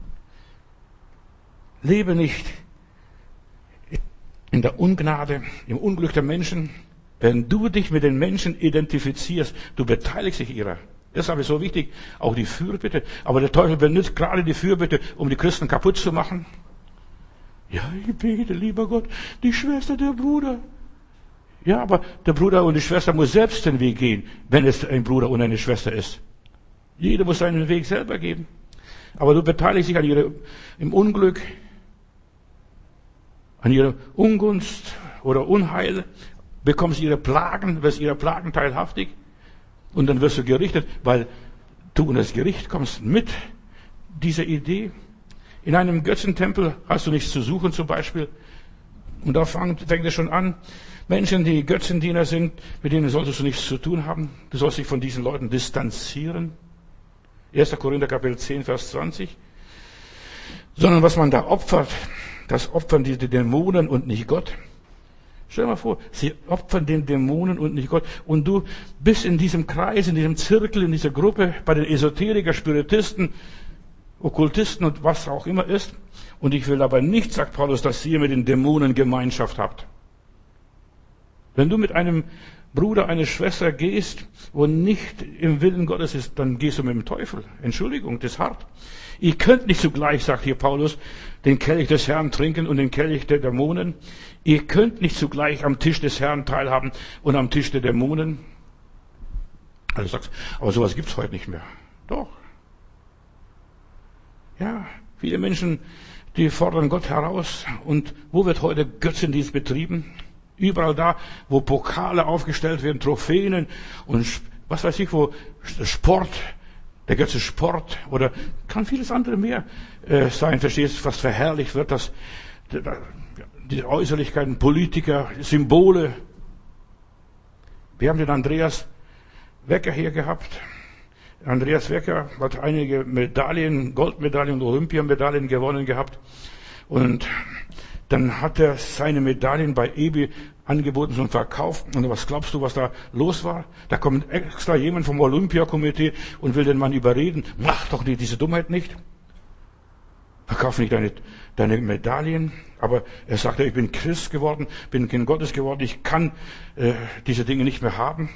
Lebe nicht in der Ungnade, im Unglück der Menschen. Wenn du dich mit den Menschen identifizierst, du beteiligst dich ihrer. Deshalb ist so wichtig, auch die Fürbitte. Aber der Teufel benutzt gerade die Fürbitte, um die Christen kaputt zu machen. Ja, ich bete, lieber Gott, die Schwester, der Bruder. Ja, aber der Bruder und die Schwester muss selbst den Weg gehen, wenn es ein Bruder und eine Schwester ist. Jeder muss seinen Weg selber gehen. Aber du beteiligst dich an im Unglück, an ihrer Ungunst oder Unheil, bekommst ihre Plagen, wirst ihrer Plagen teilhaftig und dann wirst du gerichtet, weil du in das Gericht kommst mit dieser Idee. In einem Götzentempel hast du nichts zu suchen zum Beispiel. Und da fängt es schon an. Menschen, die Götzendiener sind, mit denen solltest du nichts zu tun haben. Du sollst dich von diesen Leuten distanzieren. 1. Korinther Kapitel 10, Vers 20. Sondern was man da opfert, das opfern die Dämonen und nicht Gott. Stell dir mal vor, sie opfern den Dämonen und nicht Gott. Und du bist in diesem Kreis, in diesem Zirkel, in dieser Gruppe, bei den Esoteriker, Spiritisten, Okkultisten und was auch immer ist. Und ich will aber nicht, sagt Paulus, dass ihr mit den Dämonen Gemeinschaft habt. Wenn du mit einem Bruder, einer Schwester gehst, wo nicht im Willen Gottes ist, dann gehst du mit dem Teufel. Entschuldigung, das ist hart. Ihr könnt nicht zugleich, sagt hier Paulus, den Kelch des Herrn trinken und den Kelch der Dämonen. Ihr könnt nicht zugleich am Tisch des Herrn teilhaben und am Tisch der Dämonen. Also sagst, aber sowas gibt's heute nicht mehr. Doch. Ja, viele Menschen, die fordern Gott heraus. Und wo wird heute Götzendienst betrieben? Überall da, wo Pokale aufgestellt werden, Trophäen und was weiß ich, wo Sport, der Götze Sport oder kann vieles andere mehr sein. Verstehst du, was verherrlicht wird, dass die Äußerlichkeiten, Politiker, Symbole. Wir haben den Andreas Wecker hier gehabt. Andreas Wecker hat einige Medaillen, Goldmedaillen und Olympiamedaillen gewonnen gehabt. Und dann hat er seine Medaillen bei eBay angeboten und verkauft. Und was glaubst du, was da los war? Da kommt extra jemand vom Olympiakomitee und will den Mann überreden. Mach doch diese Dummheit nicht. Verkauf nicht deine Medaillen. Aber er sagte, ich bin Christ geworden, bin Kind Gottes geworden, ich kann diese Dinge nicht mehr haben.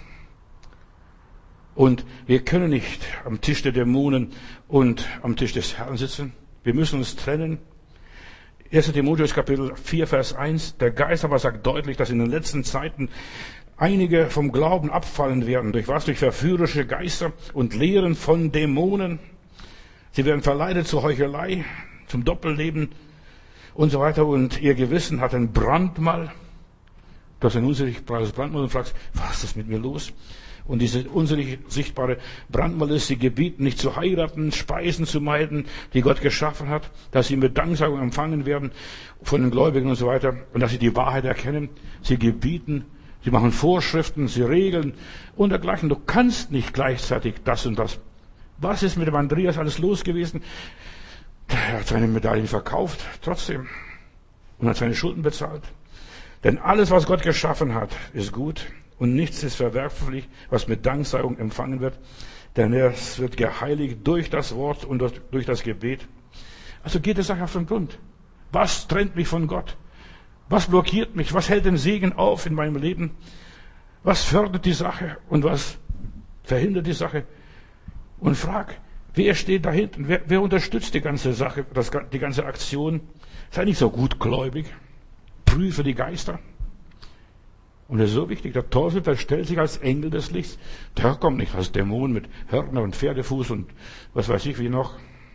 Und wir können nicht am Tisch der Dämonen und am Tisch des Herrn sitzen. Wir müssen uns trennen. 1. Timotheus Kapitel 4, Vers 1. Der Geist aber sagt deutlich, dass in den letzten Zeiten einige vom Glauben abfallen werden. Durch was? Durch verführerische Geister und Lehren von Dämonen. Sie werden verleitet zur Heuchelei, zum Doppelleben und so weiter. Und ihr Gewissen hat ein Brandmal. Du hast ein unsichtbares Brandmal und fragst, was ist mit mir los? Und diese unsichtbare Brandmal ist, sie gebieten nicht zu heiraten, Speisen zu meiden, die Gott geschaffen hat, dass sie mit Danksagung empfangen werden von den Gläubigen und so weiter und dass sie die Wahrheit erkennen. Sie gebieten, sie machen Vorschriften, sie regeln und dergleichen. Du kannst nicht gleichzeitig das und das. Was ist mit dem Andreas alles los gewesen? Er hat seine Medaillen verkauft, trotzdem, und hat seine Schulden bezahlt. Denn alles, was Gott geschaffen hat, ist gut und nichts ist verwerflich, was mit Danksagung empfangen wird, denn es wird geheiligt durch das Wort und durch das Gebet. Also geht die Sache auf den Grund. Was trennt mich von Gott? Was blockiert mich? Was hält den Segen auf in meinem Leben? Was fördert die Sache und was verhindert die Sache? Und frag, wer steht da hinten? Wer unterstützt die ganze Sache, die ganze Aktion? Sei nicht so gutgläubig. Prüfe die Geister. Und das ist so wichtig. Der Teufel verstellt sich als Engel des Lichts. Der kommt nicht als Dämon mit Hörner und Pferdefuß und was weiß ich wie noch.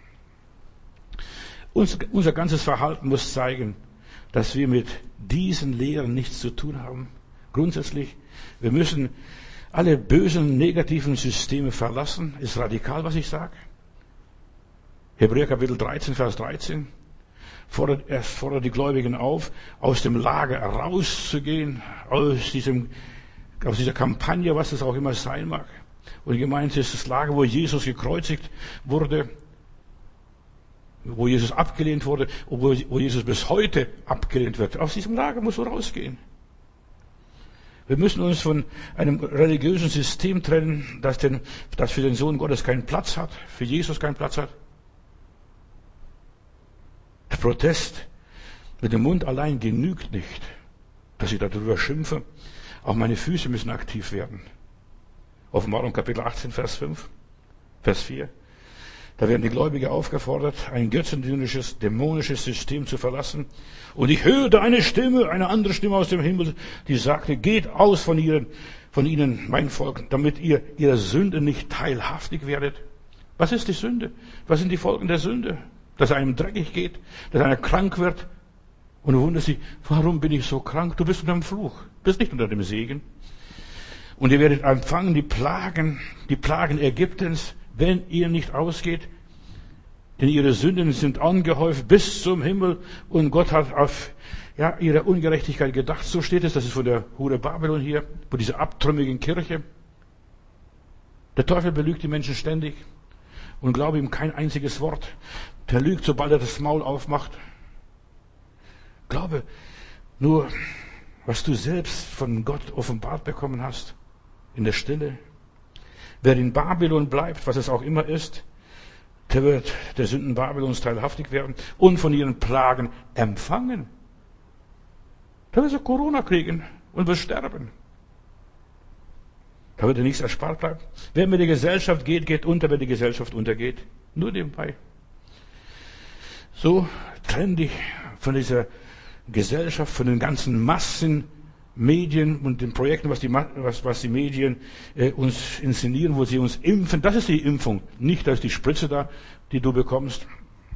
Unser ganzes Verhalten muss zeigen, dass wir mit diesen Lehren nichts zu tun haben. Grundsätzlich, wir müssen alle bösen, negativen Systeme verlassen. Ist radikal, was ich sage. Hebräer Kapitel 13, Vers 13. Er fordert die Gläubigen auf, aus dem Lager rauszugehen, aus dieser Kampagne, was es auch immer sein mag. Und gemeint ist das Lager, wo Jesus gekreuzigt wurde, wo Jesus abgelehnt wurde, wo Jesus bis heute abgelehnt wird. Aus diesem Lager musst du rausgehen. Wir müssen uns von einem religiösen System trennen, das für den Sohn Gottes keinen Platz hat, für Jesus keinen Platz hat. Der Protest mit dem Mund allein genügt nicht, dass ich darüber schimpfe. Auch meine Füße müssen aktiv werden. Offenbarung Kapitel 18, Vers 4. Da werden die Gläubigen aufgefordert, ein götzendienerisches, dämonisches System zu verlassen. Und ich hörte eine andere Stimme aus dem Himmel, die sagte, geht aus von ihnen, mein Volk, damit ihr ihrer Sünde nicht teilhaftig werdet. Was ist die Sünde? Was sind die Folgen der Sünde? Dass einem dreckig geht, dass einer krank wird. Und du wunderst dich, warum bin ich so krank? Du bist unter dem Fluch, du bist nicht unter dem Segen. Und ihr werdet empfangen die Plagen Ägyptens, wenn ihr nicht ausgeht. Denn ihre Sünden sind angehäuft bis zum Himmel und Gott hat auf ihre Ungerechtigkeit gedacht. So steht es, das ist von der Hure Babylon hier, von dieser abtrünnigen Kirche. Der Teufel belügt die Menschen ständig und glaube ihm kein einziges Wort. Der lügt, sobald er das Maul aufmacht. Glaube nur, was du selbst von Gott offenbart bekommen hast, in der Stille. Wer in Babylon bleibt, was es auch immer ist, der wird der Sünden Babylons teilhaftig werden und von ihren Plagen empfangen. Da wird er Corona kriegen und wird sterben. Da wird er nichts erspart bleiben. Wer mit der Gesellschaft geht, geht unter, wenn die Gesellschaft untergeht. Nur nebenbei. So trenn dich von dieser Gesellschaft, von den ganzen Massenmedien und den Projekten, was die Medien uns inszenieren, wo sie uns impfen. Das ist die Impfung, nicht das ist die Spritze da, die du bekommst.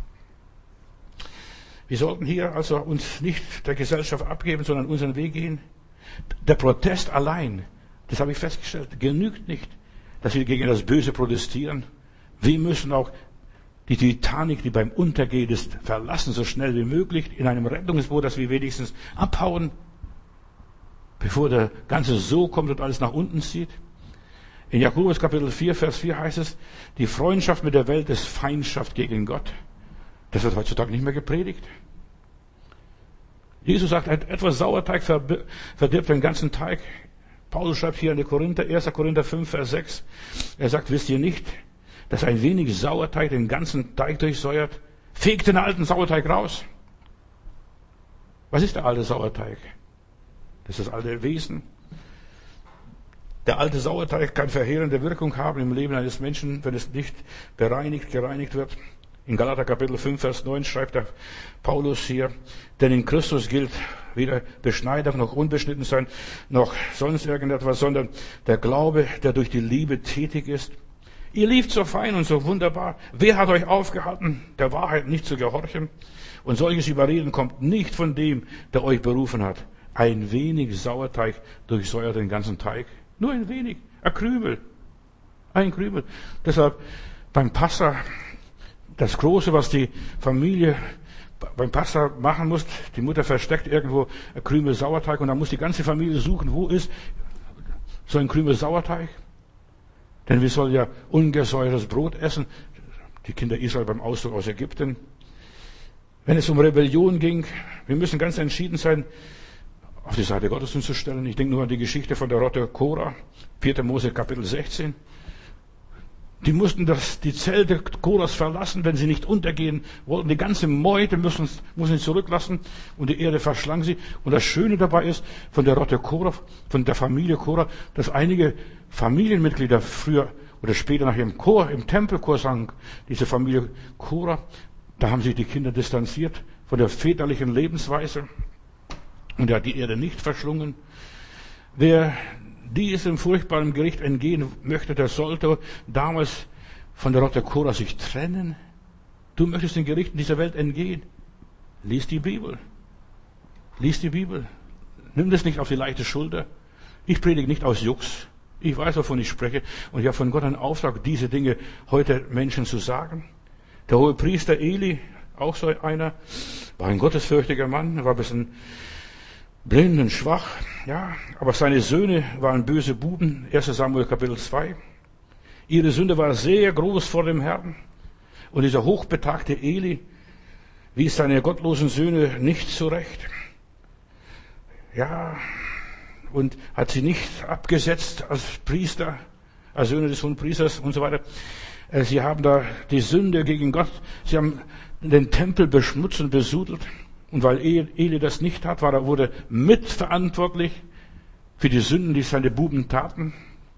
Wir sollten hier also uns nicht der Gesellschaft abgeben, sondern unseren Weg gehen. Der Protest allein, das habe ich festgestellt, genügt nicht, dass wir gegen das Böse protestieren. Wir müssen auch die Titanic, die beim Untergehen ist, verlassen, so schnell wie möglich, in einem Rettungsboot, dass wir wenigstens abhauen, bevor der ganze Sog kommt und alles nach unten zieht. In Jakobus Kapitel 4, Vers 4 heißt es, die Freundschaft mit der Welt ist Feindschaft gegen Gott. Das wird heutzutage nicht mehr gepredigt. Jesus sagt, etwas Sauerteig verdirbt den ganzen Teig. Paulus schreibt hier an die Korinther, 1. Korinther 5, Vers 6. Er sagt, wisst ihr nicht, dass ein wenig Sauerteig den ganzen Teig durchsäuert? Fegt den alten Sauerteig raus. Was ist der alte Sauerteig? Das ist das alte Wesen. Der alte Sauerteig kann verheerende Wirkung haben im Leben eines Menschen, wenn es nicht gereinigt wird. In Galater Kapitel 5, Vers 9 schreibt der Paulus hier, denn in Christus gilt weder Beschneidung noch Unbeschnittensein, noch sonst irgendetwas, sondern der Glaube, der durch die Liebe tätig ist. Ihr lieft so fein und so wunderbar. Wer hat euch aufgehalten, der Wahrheit nicht zu gehorchen? Und solches Überreden kommt nicht von dem, der euch berufen hat. Ein wenig Sauerteig durchsäuert den ganzen Teig. Nur ein wenig. Ein Krümel. Ein Krümel. Deshalb beim Passa, das Große, was die Familie beim Passa machen muss, die Mutter versteckt irgendwo ein Krümel Sauerteig und dann muss die ganze Familie suchen, wo ist so ein Krümel Sauerteig? Denn wir sollen ja ungesäuertes Brot essen. Die Kinder Israel beim Auszug aus Ägypten. Wenn es um Rebellion ging, wir müssen ganz entschieden sein, auf die Seite Gottes uns zu stellen. Ich denke nur an die Geschichte von der Rotte Korah, 4. Mose Kapitel 16. Die mussten die Zelte Korahs verlassen, wenn sie nicht untergehen wollten. Die ganze Meute mussten sie zurücklassen und die Erde verschlang sie. Und das Schöne dabei ist, von der Rotte Korah, von der Familie Korah, dass einige Familienmitglieder früher oder später nach ihrem Chor, im Tempelchor sang, diese Familie Korah, da haben sich die Kinder distanziert von der väterlichen Lebensweise und er hat die Erde nicht verschlungen. Wer diesem furchtbaren Gericht entgehen möchte, der sollte damals von der Rotte Korah sich trennen. Du möchtest den Gerichten dieser Welt entgehen. Lies die Bibel. Lies die Bibel. Nimm das nicht auf die leichte Schulter. Ich predige nicht aus Jux. Ich weiß, wovon ich spreche. Und ich habe von Gott einen Auftrag, diese Dinge heute Menschen zu sagen. Der hohe Priester Eli, auch so einer, war ein gottesfürchtiger Mann, war ein bisschen blind und schwach, ja, aber seine Söhne waren böse Buben, 1. Samuel Kapitel 2. Ihre Sünde war sehr groß vor dem Herrn. Und dieser hochbetagte Eli wies seine gottlosen Söhne nicht zurecht. Ja, und hat sie nicht abgesetzt als Priester, als Söhne des hohen Priesters und so weiter. Sie haben da die Sünde gegen Gott, sie haben den Tempel beschmutzt und besudelt. Und weil Eli das nicht hat, wurde mitverantwortlich für die Sünden, die seine Buben taten.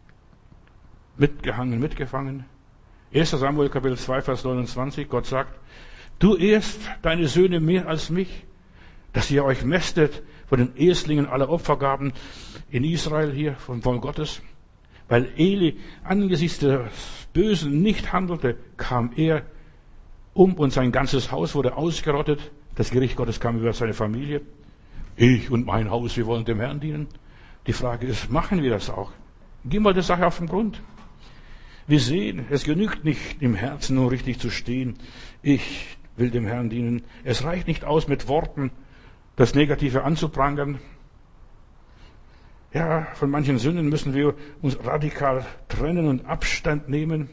Mitgefangen. 1. Samuel Kapitel 2, Vers 29, Gott sagt, du ehrst deine Söhne mehr als mich, dass ihr euch mästet von den Erstlingen aller Opfergaben in Israel hier, vom Volk Gottes. Weil Eli angesichts des Bösen nicht handelte, kam er um und sein ganzes Haus wurde ausgerottet. Das Gericht Gottes kam über seine Familie. Ich und mein Haus, wir wollen dem Herrn dienen. Die Frage ist, machen wir das auch? Gehen wir der Sache auf den Grund. Wir sehen, es genügt nicht, im Herzen nur richtig zu stehen. Ich will dem Herrn dienen. Es reicht nicht aus, mit Worten das Negative anzuprangern. Ja, von manchen Sünden müssen wir uns radikal trennen und Abstand nehmen.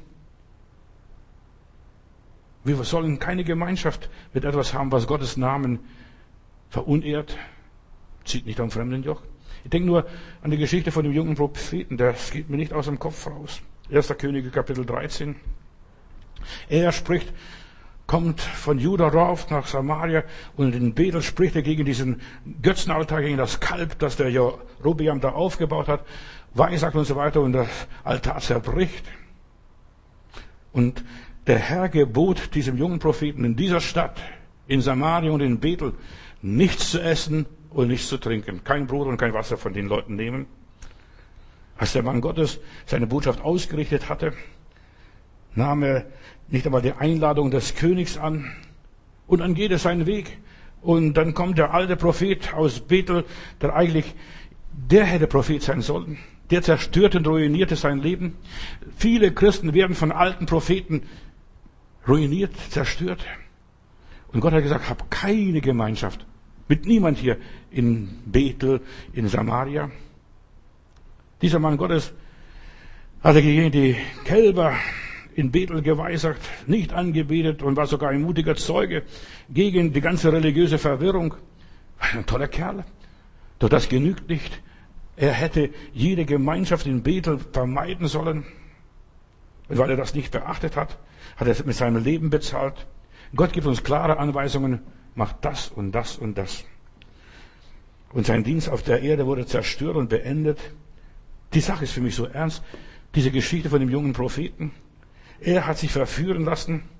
Wir sollen keine Gemeinschaft mit etwas haben, was Gottes Namen verunehrt. Zieht nicht am fremden Joch. Ich denke nur an die Geschichte von dem jungen Propheten. Das geht mir nicht aus dem Kopf raus. 1. Könige Kapitel 13. Er spricht, kommt von Juda rauf nach Samaria und in Bethel spricht er gegen diesen Götzenaltar, gegen das Kalb, das der Jerobeam da aufgebaut hat, weissagt und so weiter und das Altar zerbricht. Und der Herr gebot diesem jungen Propheten in dieser Stadt, in Samaria und in Bethel, nichts zu essen und nichts zu trinken. Kein Brot und kein Wasser von den Leuten nehmen. Als der Mann Gottes seine Botschaft ausgerichtet hatte, nahm er nicht einmal die Einladung des Königs an und dann geht er seinen Weg. Und dann kommt der alte Prophet aus Bethel, der hätte Prophet sein sollen. Der zerstörte und ruinierte sein Leben. Viele Christen werden von alten Propheten ruiniert, zerstört. Und Gott hat gesagt, hab keine Gemeinschaft mit niemand hier in Bethel, in Samaria. Dieser Mann Gottes hatte gegen die Kälber in Bethel geweissagt, nicht angebetet und war sogar ein mutiger Zeuge gegen die ganze religiöse Verwirrung. Ein toller Kerl. Doch das genügt nicht. Er hätte jede Gemeinschaft in Bethel vermeiden sollen. Und weil er das nicht beachtet hat, hat er es mit seinem Leben bezahlt. Gott gibt uns klare Anweisungen, macht das und das und das. Und sein Dienst auf der Erde wurde zerstört und beendet. Die Sache ist für mich so ernst. Diese Geschichte von dem jungen Propheten. Er hat sich verführen lassen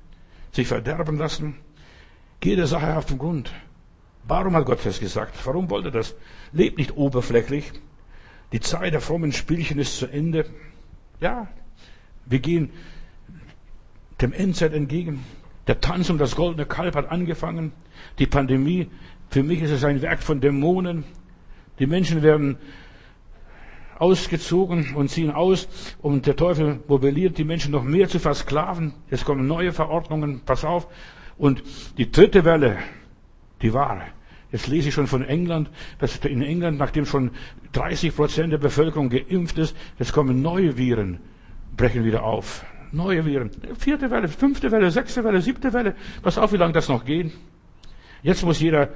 sich verderben lassen. Geh der Sache auf den Grund. Warum hat Gott das gesagt? Warum wollte er das? Lebt nicht oberflächlich. Die Zeit der frommen Spielchen ist zu Ende. Ja, wir gehen dem Endzeit entgegen. Der Tanz um das goldene Kalb hat angefangen. Die Pandemie, für mich ist es ein Werk von Dämonen. Die Menschen werden ausgezogen und ziehen aus, und der Teufel mobilisiert die Menschen noch mehr zu versklaven. Es kommen neue Verordnungen, pass auf. Und die dritte Welle, die war. Jetzt lese ich schon von England, dass in England, nachdem schon 30% der Bevölkerung geimpft ist, jetzt kommen neue Viren, brechen wieder auf. Neue Viren. 4. Welle, 5. Welle, 6. Welle, 7. Welle. Pass auf, wie lange das noch geht. Jetzt muss jeder,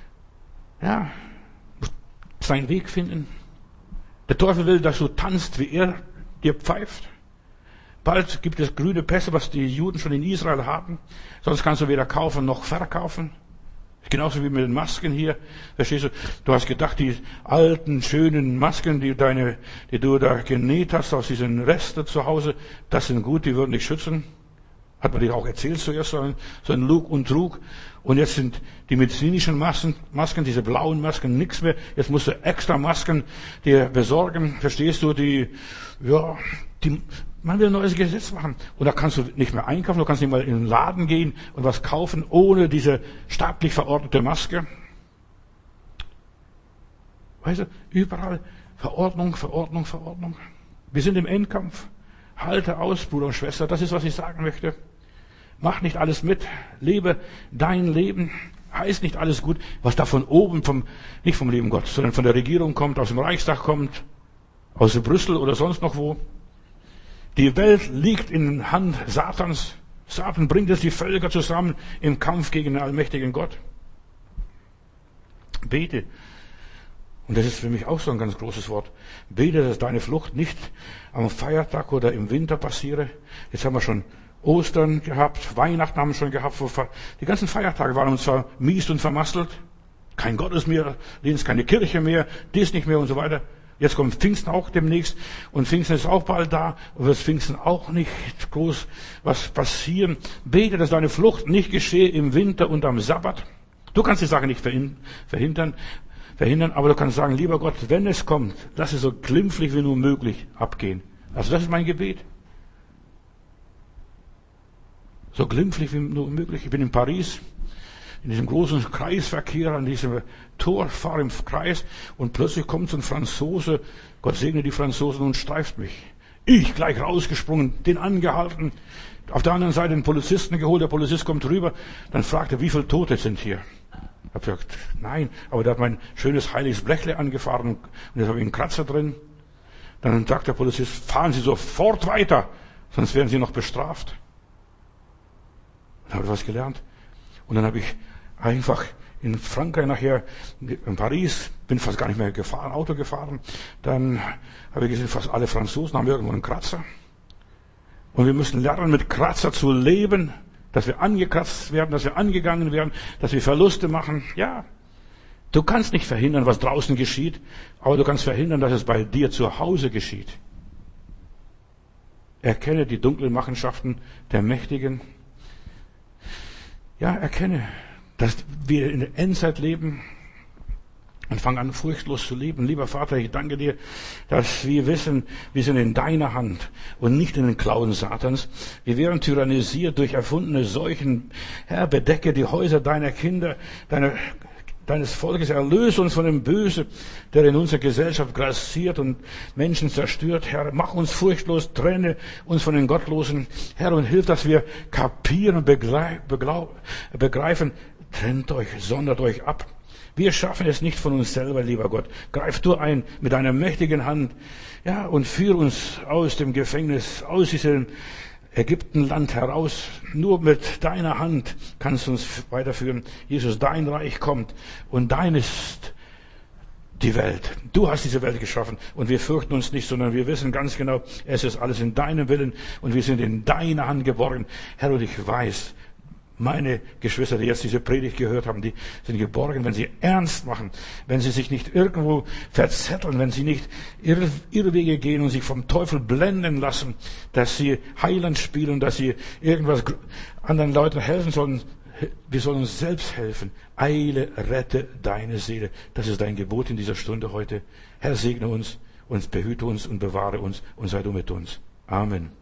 seinen Weg finden. Der Teufel will, dass du tanzt, wie er dir pfeift. Bald gibt es grüne Pässe, was die Juden schon in Israel haben. Sonst kannst du weder kaufen noch verkaufen. Genauso wie mit den Masken hier. Verstehst du? Du hast gedacht, die alten, schönen Masken, die du da genäht hast aus diesen Resten zu Hause, das sind gut, die würden dich schützen. Hat man dir auch erzählt zuerst, so ein Lug und Trug. Und jetzt sind die medizinischen Masken, diese blauen Masken, nichts mehr. Jetzt musst du extra Masken dir besorgen. Verstehst du? Man will ein neues Gesetz machen. Und da kannst du nicht mehr einkaufen, du kannst nicht mal in den Laden gehen und was kaufen, ohne diese staatlich verordnete Maske. Weißt du, überall Verordnung, Verordnung, Verordnung. Wir sind im Endkampf. Halte aus, Bruder und Schwester, das ist, was ich sagen möchte. Mach nicht alles mit, lebe dein Leben, heißt nicht alles gut, was da von oben, nicht vom lieben Gott, sondern von der Regierung kommt, aus dem Reichstag kommt, aus Brüssel oder sonst noch wo. Die Welt liegt in der Hand Satans. Satan bringt jetzt die Völker zusammen im Kampf gegen den allmächtigen Gott. Bete. Und das ist für mich auch so ein ganz großes Wort. Bete, dass deine Flucht nicht am Feiertag oder im Winter passiere. Jetzt haben wir schon Ostern gehabt, Weihnachten haben wir schon gehabt. Die ganzen Feiertage waren uns zwar mies und vermasselt. Kein Gottesdienst, keine Kirche mehr, dies nicht mehr und so weiter. Jetzt kommt Pfingsten auch demnächst und Pfingsten ist auch bald da und wird Pfingsten auch nicht groß was passieren. Bete, dass deine Flucht nicht geschehe im Winter und am Sabbat. Du kannst die Sache nicht verhindern, aber du kannst sagen, lieber Gott, wenn es kommt, lass es so glimpflich wie nur möglich abgehen. Also das ist mein Gebet. So glimpflich wie nur möglich. Ich bin in Paris, in diesem großen Kreisverkehr, an diesem Tor, fahre im Kreis und plötzlich kommt so ein Franzose, Gott segne die Franzosen, und streift mich. Ich gleich rausgesprungen, den angehalten, auf der anderen Seite den Polizisten geholt, der Polizist kommt rüber, dann fragt er, wie viele Tote sind hier? Ich habe gesagt, nein, aber der hat mein schönes heiliges Blechle angefahren und jetzt habe ich einen Kratzer drin. Dann sagt der Polizist, fahren Sie sofort weiter, sonst werden Sie noch bestraft. Dann habe ich was gelernt. Und dann habe ich einfach in Frankreich nachher, in Paris, bin fast gar nicht mehr Auto gefahren. Dann habe ich gesehen, fast alle Franzosen haben irgendwo einen Kratzer. Und wir müssen lernen, mit Kratzer zu leben, dass wir angekratzt werden, dass wir angegangen werden, dass wir Verluste machen. Ja, du kannst nicht verhindern, was draußen geschieht, aber du kannst verhindern, dass es bei dir zu Hause geschieht. Erkenne die dunklen Machenschaften der Mächtigen. Ja, erkenne, dass wir in der Endzeit leben und fang an, furchtlos zu leben. Lieber Vater, ich danke dir, dass wir wissen, wir sind in deiner Hand und nicht in den Klauen Satans. Wir werden tyrannisiert durch erfundene Seuchen. Herr, bedecke die Häuser deiner Kinder, deines Volkes, erlöse uns von dem Böse, der in unserer Gesellschaft grassiert und Menschen zerstört. Herr, mach uns furchtlos, trenne uns von den Gottlosen. Herr, und hilf, dass wir kapieren und begreifen, trennt euch, sondert euch ab. Wir schaffen es nicht von uns selber, lieber Gott. Greif du ein mit deiner mächtigen Hand, ja, und führ uns aus dem Gefängnis, aus diesem Ägyptenland heraus. Nur mit deiner Hand kannst du uns weiterführen. Jesus, dein Reich kommt und dein ist die Welt. Du hast diese Welt geschaffen und wir fürchten uns nicht, sondern wir wissen ganz genau, es ist alles in deinem Willen und wir sind in deiner Hand geborgen. Herr, und ich weiß, Meine Geschwister, die jetzt diese Predigt gehört haben, die sind geborgen, wenn sie ernst machen, wenn sie sich nicht irgendwo verzetteln, wenn sie nicht ihre Wege gehen und sich vom Teufel blenden lassen, dass sie Heiland spielen, dass sie irgendwas anderen Leuten helfen sollen. Wir sollen uns selbst helfen. Eile, rette deine Seele. Das ist dein Gebot in dieser Stunde heute. Herr, segne uns, behüte uns und bewahre uns und sei du mit uns. Amen.